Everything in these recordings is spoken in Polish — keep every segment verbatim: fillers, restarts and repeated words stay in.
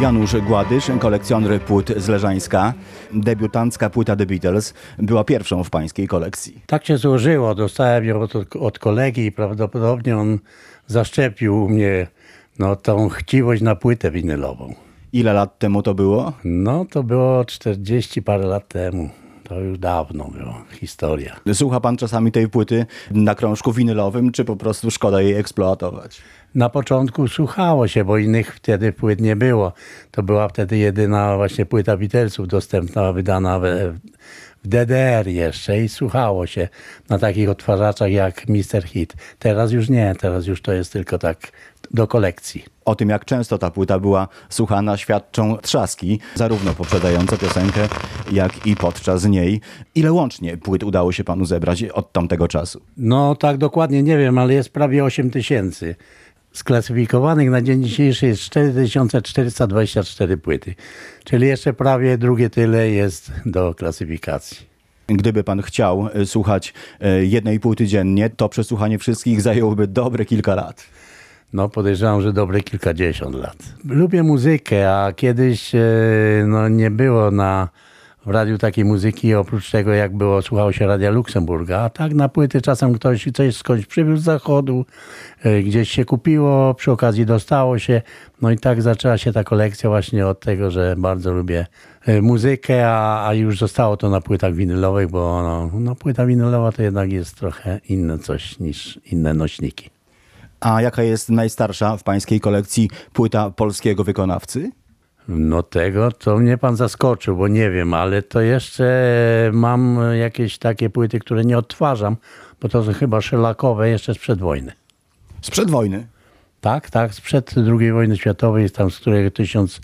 Janusz Gładysz, kolekcjoner płyt z Leżańska. Debiutancka płyta The Beatles była pierwszą w pańskiej kolekcji. Tak się złożyło. Dostałem ją od, od kolegi i prawdopodobnie on zaszczepił mnie no, tą chciwość na płytę winylową. Ile lat temu to było? No to było czterdzieści parę lat temu. To już dawno było, historia. Słucha pan czasami tej płyty na krążku winylowym, czy po prostu szkoda jej eksploatować? Na początku słuchało się, bo innych wtedy płyt nie było. To była wtedy jedyna właśnie płyta Beatlesów dostępna, wydana w, w D D R jeszcze i słuchało się na takich odtwarzaczach jak mister Hit. Teraz już nie, teraz już to jest tylko tak do kolekcji. O tym, jak często ta płyta była słuchana, świadczą trzaski, zarówno poprzedzające piosenkę, jak i podczas niej. Ile łącznie płyt udało się panu zebrać od tamtego czasu? No tak dokładnie nie wiem, ale jest prawie osiem tysięcy. Sklasyfikowanych na dzień dzisiejszy jest cztery tysiące czterysta dwadzieścia cztery płyty. Czyli jeszcze prawie drugie tyle jest do klasyfikacji. Gdyby pan chciał słuchać jednej płyty dziennie, to przesłuchanie wszystkich zajęłoby dobre kilka lat. No podejrzewam, że dobre kilkadziesiąt lat. Lubię muzykę, a kiedyś no, nie było na w radiu takiej muzyki, oprócz tego jak było, słuchało się Radia Luksemburga, a tak na płyty czasem ktoś coś skądś przywiózł z zachodu, gdzieś się kupiło, przy okazji dostało się. No i tak zaczęła się ta kolekcja właśnie od tego, że bardzo lubię muzykę, a, a już zostało to na płytach winylowych, bo no, no, płyta winylowa to jednak jest trochę inne coś niż inne nośniki. A jaka jest najstarsza w pańskiej kolekcji płyta polskiego wykonawcy? No tego to mnie pan zaskoczył, bo nie wiem, ale to jeszcze mam jakieś takie płyty, które nie odtwarzam, bo to są chyba szelakowe jeszcze sprzed wojny. Sprzed wojny? Tak, tak, sprzed drugiej wojny światowej, tam z którego tysiąc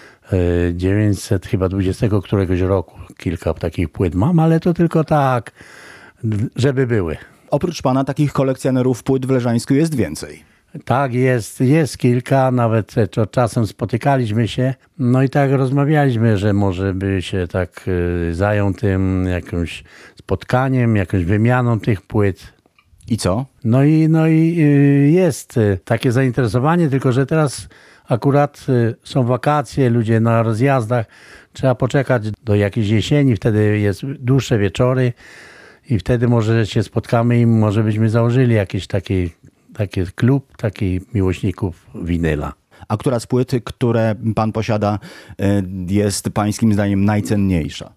dziewięćset chyba dwudziestego któregoś roku kilka takich płyt mam, ale to tylko tak, żeby były. Oprócz pana takich kolekcjonerów płyt w Leżańsku jest więcej. Tak, jest, jest kilka, nawet to czasem spotykaliśmy się, no i tak rozmawialiśmy, że może by się tak y, zajął tym jakimś spotkaniem, jakąś wymianą tych płyt. I co? No i, no i y, jest y, takie zainteresowanie, tylko że teraz akurat y, są wakacje, ludzie na rozjazdach, trzeba poczekać do jakiejś jesieni, wtedy jest dłuższe wieczory i wtedy może się spotkamy i może byśmy założyli jakiś taki Taki klub, takich miłośników winyla. A która z płyt, które pan posiada, jest pańskim zdaniem najcenniejsza?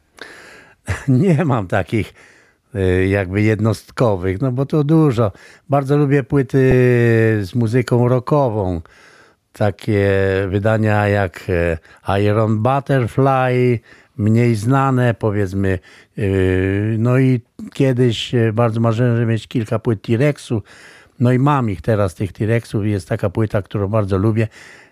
Nie mam takich jakby jednostkowych, no bo to dużo. Bardzo lubię płyty z muzyką rockową. Takie wydania jak Iron Butterfly, mniej znane powiedzmy. No i kiedyś bardzo marzyłem, żeby mieć kilka płyt T-Rexu. No i mam ich teraz, tych T-Rexów. Jest taka płyta, którą bardzo lubię,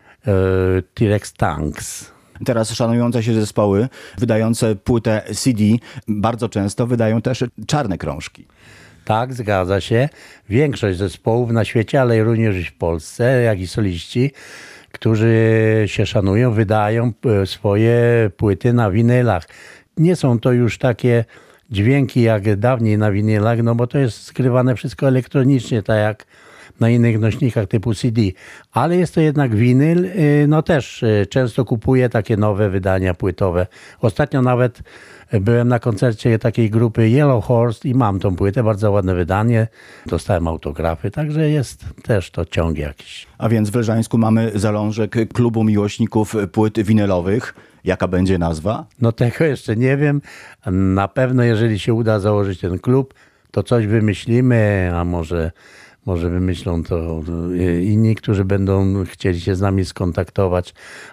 T-Rex Tanks. Teraz szanujące się zespoły, wydające płytę C D, bardzo często wydają też czarne krążki. Tak, zgadza się. Większość zespołów na świecie, ale również w Polsce, jak i soliści, którzy się szanują, wydają swoje płyty na winylach. Nie są to już takie dźwięki jak dawniej na winylach, no bo to jest skrywane wszystko elektronicznie, tak jak na innych nośnikach typu C D. Ale jest to jednak winyl, no też często kupuję takie nowe wydania płytowe. Ostatnio nawet byłem na koncercie takiej grupy Yellow Horse i mam tą płytę, bardzo ładne wydanie. Dostałem autografy, także jest też to ciąg jakiś. A więc w Leżańsku mamy zalążek klubu miłośników płyt winylowych. Jaka będzie nazwa? No tego jeszcze nie wiem. Na pewno jeżeli się uda założyć ten klub, to coś wymyślimy, a może, może wymyślą to inni, którzy będą chcieli się z nami skontaktować.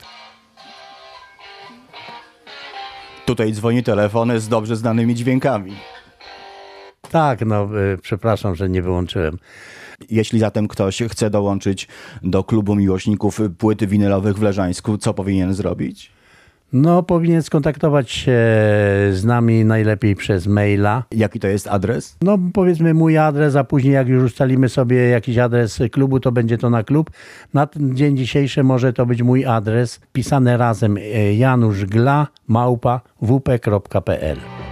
Tutaj dzwoni telefon z dobrze znanymi dźwiękami. Tak, no przepraszam, że nie wyłączyłem. Jeśli zatem ktoś chce dołączyć do klubu miłośników płyt winylowych w Leżańsku, co powinien zrobić? No, powinien skontaktować się z nami najlepiej przez maila. Jaki to jest adres? No, powiedzmy mój adres, a później jak już ustalimy sobie jakiś adres klubu, to będzie to na klub. Na ten dzień dzisiejszy może to być mój adres, pisane razem januszgla małpa w p kropka p l.